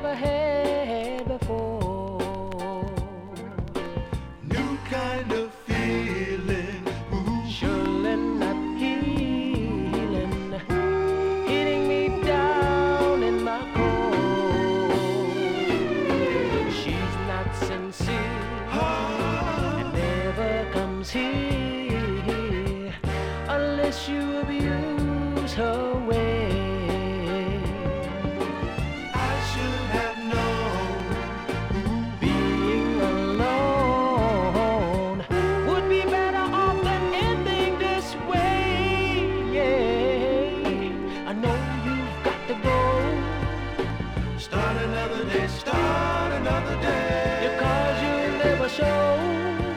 never had before. New kind of feeling, surely not healing, hitting me down in my core. She's not sincere and never comes here unless you abuse her way. I should have known Being alone would be better off than ending this way. Yeah, I know you've got to go. start another day, start another day. Because you never show